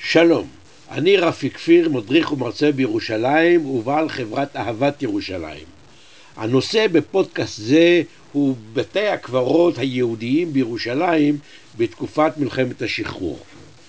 שלום, אני רפי כפיר, מדריך ומרצה בירושלים ובעל חברת אהבת ירושלים. הנושא בפודקאסט זה הוא בתי הקברות היהודיים בירושלים בתקופת מלחמת השחרור.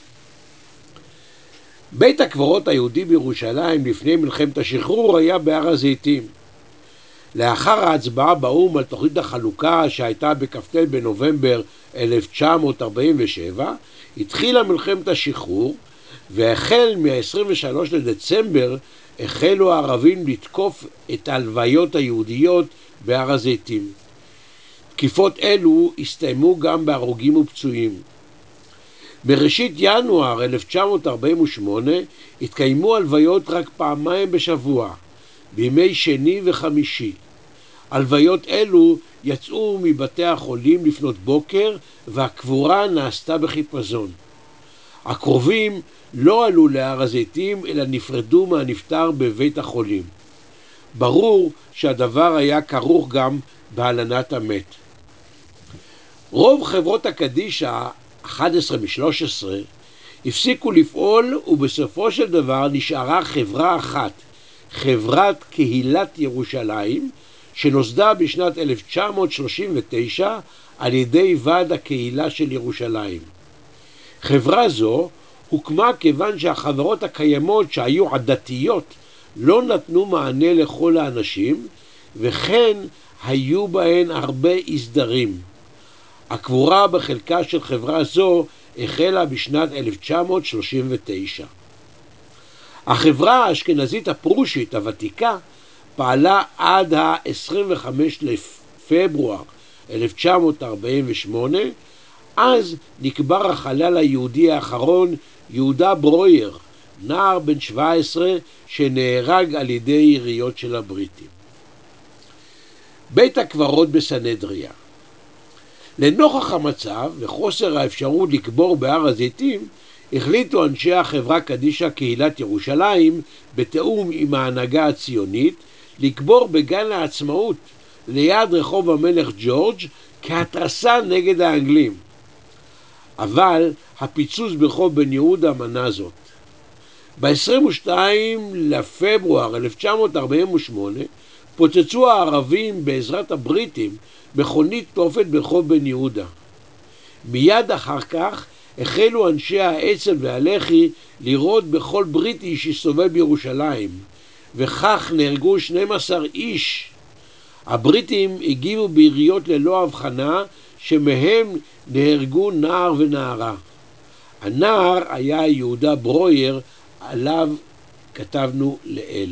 בית הקברות היהודי בירושלים לפני מלחמת השחרור היה בהר הזיתים. לאחר ההצבעה באו"ם על תוכנית החלוקה שהייתה בכ"ט בנובמבר 1947, התחילה מלחמת השחרור, והחל מ-23 לדצמבר החלו הערבים לתקוף את ההלוויות היהודיות בהר הזיתים. תקיפות אלו הסתיימו גם בהרוגים ופצועים. בראשית ינואר 1948 התקיימו הלוויות רק פעמיים בשבוע, בימי שני וחמישי. הלוויות אלו יצאו מבתי החולים לפנות בוקר, והקבורה נעשתה בחיפזון. הקרובים לא עלו להר הזיתים, אלא נפרדו מהנפטר בבית החולים. ברור שהדבר היה כרוך גם בהלנת המת. רוב חברות הקדישא, 11 מ-13, הפסיקו לפעול, ובסופו של דבר נשארה חברה אחת, חברת קהילת ירושלים, שנוסדה בשנת 1939 על ידי ועד הקהילה של ירושלים. חברה זו הוקמה כיוון שהחברות הקיימות שהיו עדתיות לא נתנו מענה לכל האנשים, וכן היו בהן הרבה הסדרים. הקבורה בחלקה של חברה זו החלה בשנת 1939. החברה האשכנזית הפרושית הוותיקה פעלה עד ה-25 לפברואר 1948, אז נקבר החלל היהודי האחרון, יהודה ברויר, נער בן 17 שנהרג על ידי יריות של הבריטים. בית הקברות בסנהדריה. לנוכח המצב וחוסר האפשרות לקבור בהר הזיתים, החליטו אנשי החברה קדישא קהילת ירושלים, בתאום עם ההנהגה הציונית, לקבור בגן העצמאות ליד רחוב המלך ג'ורג' כהתרסה נגד האנגלים. אבל הפיצוץ ברחוב בן יהודה מנע זאת. ב-22 לפברואר 1948 פוצצו הערבים בעזרת הבריטים מכונית תופת ברחוב בן יהודה. מיד אחר כך החלו אנשי האצ"ל והלח"י לירות בכל בריטי שהסתובב בירושלים, וכך נהרגו 12 איש. הבריטים הגיבו ביריות ללא הבחנה, שמהם נהרגו נער ונערה. הנער היה יהודה ברויר, עליו כתבנו לאל.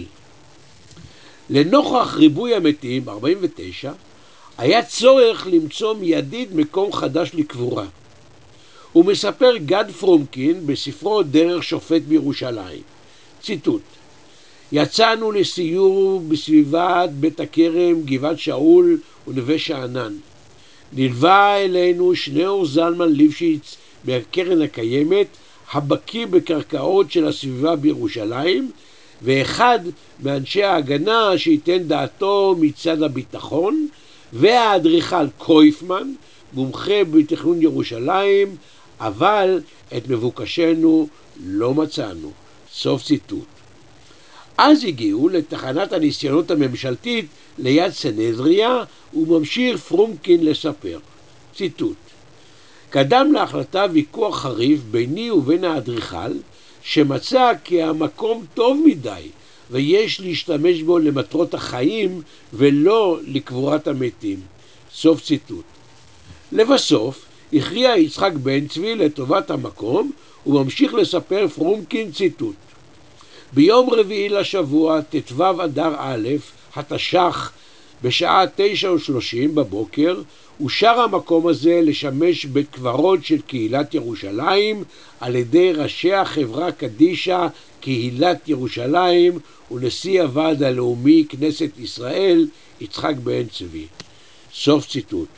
לנוכח ריבוי המתים, 49, היה צורך למצוא מיידית מקום חדש לקבורה. הוא מספר גד פרומקין בספרו דרך שופט בירושלים. ציטוט: יצאנו לסיור בסביבת בית הכרם, גבעת שאול ונווה שאנן. נלווה אלינו שניאור זלמן ליפשיץ מהקרן הקיימת, הבקיא בקרקעות של הסביבה בירושלים, ואחד מאנשי ההגנה שייתן דעתו מצד הביטחון, והאדריכל קויפמן, מומחה בתכנון ירושלים, אבל את מבוקשנו לא מצאנו. סוף ציטוט. אז הגיעו לתחנת הניסיונות הממשלתית ליד סנהדריה, וממשיך פרומקין לספר. ציטוט: קדם להחלטה ויכוח חריף ביני ובין האדריכל, שמצא כי המקום טוב מדי ויש להשתמש בו למטרות החיים ולא לקבורת המתים. סוף ציטוט. לבסוף הכריע יצחק בן צבי לטובת המקום, וממשיך לספר פרומקין. ציטוט: ביום רביעי לשבוע, ט"ו אדר א', התש"ח, בשעה 9:30 בבוקר, אושר המקום הזה לשמש בית קברות של קהילת ירושלים על ידי ראשי החברה קדישא קהילת ירושלים ונשיא הוועד הלאומי כנסת ישראל יצחק בן צבי. סוף ציטוט.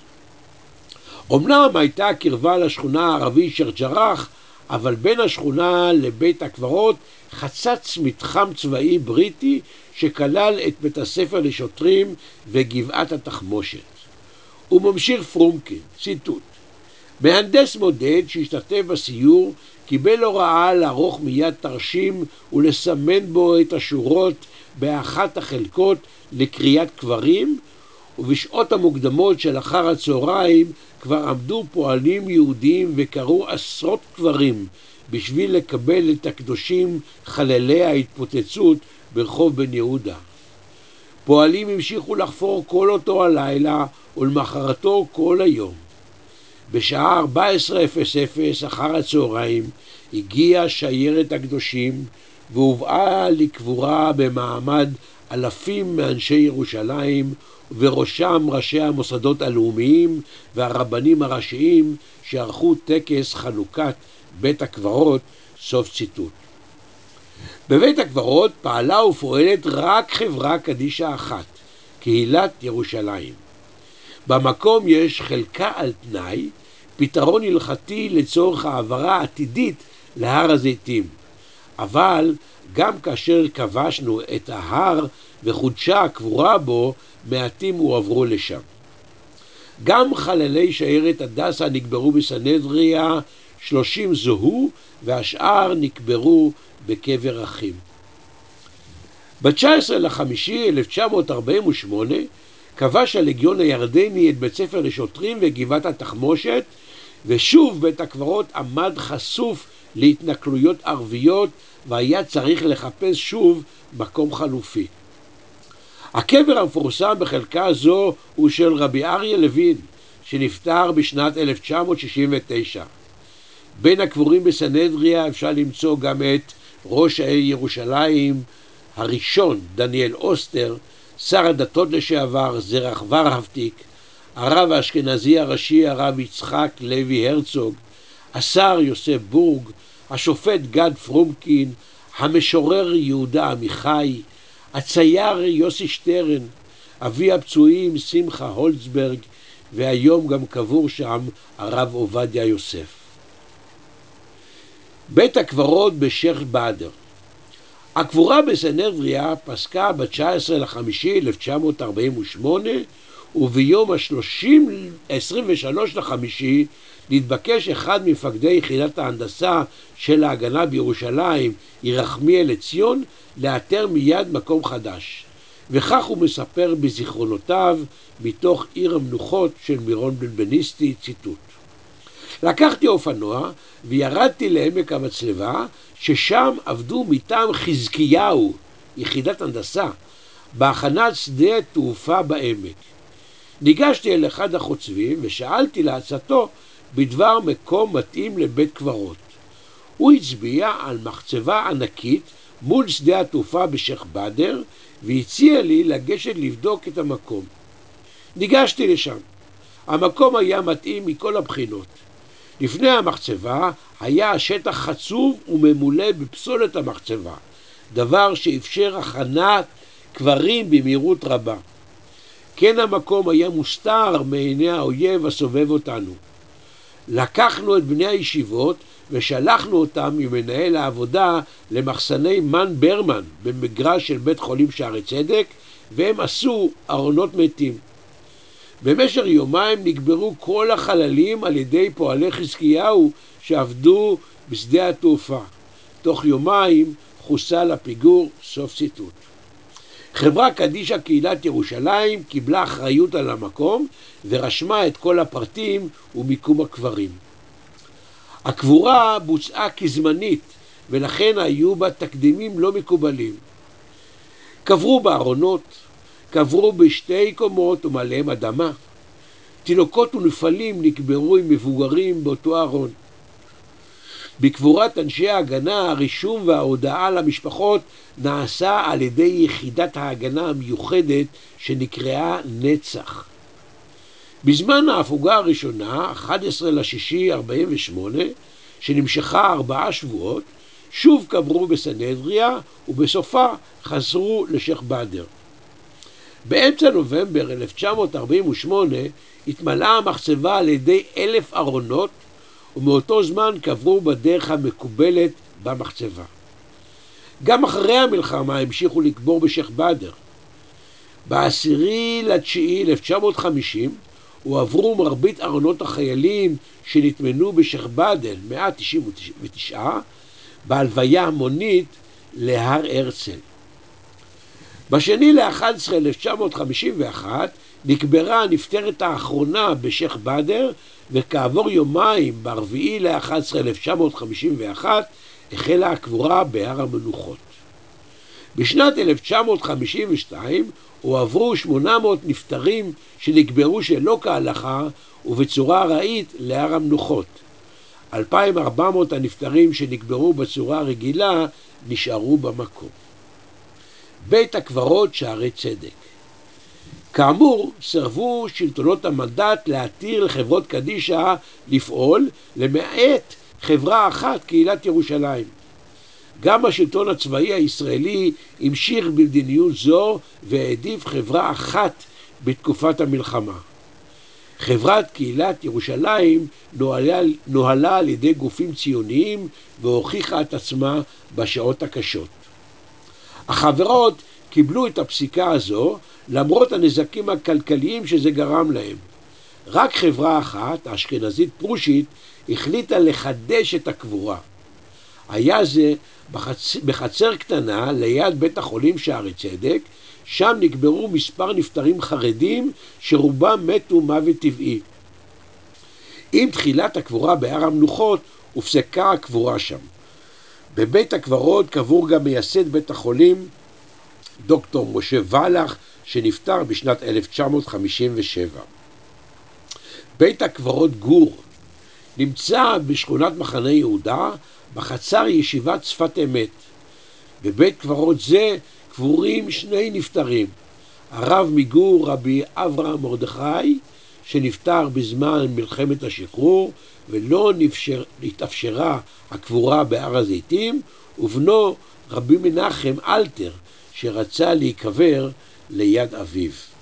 אמנם הייתה קרבה לשכונה הערבית שייח' ג'ראח, אבל בין השכונה לבית הקברות חצץ מתחם צבאי בריטי שכלל את בית הספר לשוטרים וגבעת התחמושת. הוא ממשיך פרומקין. ציטוט: מהנדס מודד שהשתתף בסיור קיבל הוראה לערוך מיד תרשים ולסמן בו את השורות באחת החלקות לקריאת קברים, ובשעות המוקדמות של אחר הצהריים כבר עמדו פועלים יהודים וקראו עשרות קברים בשביל לקבל את הקדושים חללי ההתפוצצות ברחוב בן יהודה. פועלים המשיכו לחפור כל אותו הלילה ולמחרתו כל היום. בשעה 14:00 אחר הצהריים הגיעה שיירת הקדושים והובאה לקבורה במעמד אלפים מאנשי ירושלים, ובראשם ראשי המוסדות הלאומיים והרבנים הראשיים שערכו טקס חנוכת בית הקברות. סוף ציטוט. בבית הקברות פעלה ופועלת רק חברה קדישא אחת, קהילת ירושלים. במקום יש חלקה על תנאי, פתרון הלכתי לצורך העברה עתידית להר הזיתים. אבל גם כאשר כבשנו את ההר וחודשה הקבורה בו, מעטים הועברו לשם. גם חללי שיירת הדסה נקברו בסנהדריה, 30 זוהו והשאר נקברו בקבר אחים. ב-19.5.1948 כבש הלגיון הירדני את בית ספר לשוטרים וגבעת התחמושת, ושוב בית הקברות עמד חשוף להתנכלויות ערביות והיה צריך לחפש שוב מקום חלופי. הקבר המפורסם בחלקה זו הוא של רבי אריה לוין, שנפטר בשנת 1969. בין הקבורים בסנהדריה אפשר למצוא גם את ראש העיר ירושלים הראשון דניאל אוסטר, שר הדתות לשעבר זרח ורהפטיק, הרב האשכנזי הראשי הרב יצחק לוי הרצוג, השר יוסף בורג, השופט גד פרומקין, המשורר יהודה עמיחי, הצייר יוסי שטרן, אבי הפצועים שמחה הולצברג, והיום גם קבור שם הרב עובדיה יוסף. בית הקברות בשייח' באדר. הקבורה בסנהדריה פסקה ב-19.5.1948, וביום ה-23.5 נתבקש אחד מפקדי יחידת ההנדסה של ההגנה בירושלים, ירחמיאל לציון, לאתר מיד מקום חדש. וכך הוא מספר בזיכרונותיו מתוך עיר המנוחות של מירון בנבניסטי, ציטוט: לקחתי אופנוע וירדתי לעמק המצלבה, ששם עבדו מטעם חזקיהו, יחידת הנדסה, בהכנת שדה תעופה בעמק. ניגשתי אל אחד החוצבים ושאלתי לעצתו בדבר מקום מתאים לבית קברות. הוא הצביע על מחצבה ענקית מול שדה התעופה בשייח' באדר והציע לי לגשת לבדוק את המקום. ניגשתי לשם. המקום היה מתאים מכל הבחינות. לפני המחצבה היה השטח חצוב וממולא בפסולת המחצבה, דבר שאפשר הכנת קברים במהירות רבה. כן, המקום היה מוסתר מעיני האויב הסובב אותנו. לקחנו את בני הישיבות ושלחנו אותם ממנהל העבודה למחסני מן ברמן במגרש של בית חולים שערי צדק, והם עשו ארונות מתים. במשך יומיים נקברו כל החללים על ידי פועלי חזקיהו שעבדו בשדה התעופה. תוך יומיים חוסל הפיגור. סוף ציטוט. חברה קדישא קהילת ירושלים קיבלה אחריות על המקום ורשמה את כל הפרטים ומיקום הקברים. הקבורה בוצעה כזמנית ולכן היו בה תקדימים לא מקובלים. קברו בארונות, קברו בשתי קומות ומלאם אדמה. תינוקות ונפלים נקברו עם מבוגרים באותו ארון. בקבורת אנשי ההגנה הרישום וההודעה למשפחות נעשה על ידי יחידת ההגנה המיוחדת שנקראה נצח. בזמן ההפוגה הראשונה, 11.6.48, שנמשכה 4 שבועות, שוב קברו בסנהדריה ובסופה חזרו לשייח' באדר. באמצע נובמבר 1948 התמלאה המחצבה על ידי 1,000 ארונות, ומאותו זמן קברו בדרך המקובלת במחצבה. גם אחרי המלחמה המשיכו לקבור בשייח' באדר. ב10.9.1950 הועברו מרבית ארונות החיילים שנטמנו בשייח' באדר 199 בהלוויה המונית להר הרצל. בשני ל-11 1951 נקברה הנפטרת האחרונה בשייח' באדר, וכעבור יומיים ב-4 ל-11 1951 החלה הקבורה בהר המנוחות. בשנת 1952 הועברו 800 נפטרים שנקברו שלא כהלכה ובצורה ארעית להר המנוחות. 2,400 הנפטרים שנקברו בצורה רגילה נשארו במקום. בית הקברות שערי צדק. כאמור, סרבו שלטונות המנדט להתיר לחברות קדישא לפעול, למעט חברה אחת, קהילת ירושלים. גם השלטון הצבאי הישראלי המשיך במדיניות זו והעדיף חברה אחת בתקופת המלחמה. חברת קהילת ירושלים נוהלה על ידי גופים ציוניים והוכיחה את עצמה בשעות הקשות. החברות קיבלו את הפסיקה הזו למרות הנזקים הכלכליים שזה גרם להם. רק חברה אחת, האשכנזית פרושית, החליטה לחדש את הקבורה. היה זה בחצר קטנה ליד בית החולים שערי צדק, שם נקברו מספר נפטרים חרדים שרובם מתו מוות טבעי. עם תחילת הקבורה בהר המנוחות הופסקה הקבורה שם. בבית הקברות קבור גם מייסד בית החולים דוקטור משה ולח שנפטר בשנת 1957. בית הקברות גור נמצא בשכונת מחנה יהודה בחצר ישיבת שפת אמת. בבית קברות זה קבורים שני נפטרים, הרב מגור רבי אברהם מרדכי שנפטר בזמן מלחמת השחרור ולא התאפשרה הקבורה בהר הזיתים, ובנו רבי מנחם אלתר שרצה להיקבר ליד אביו.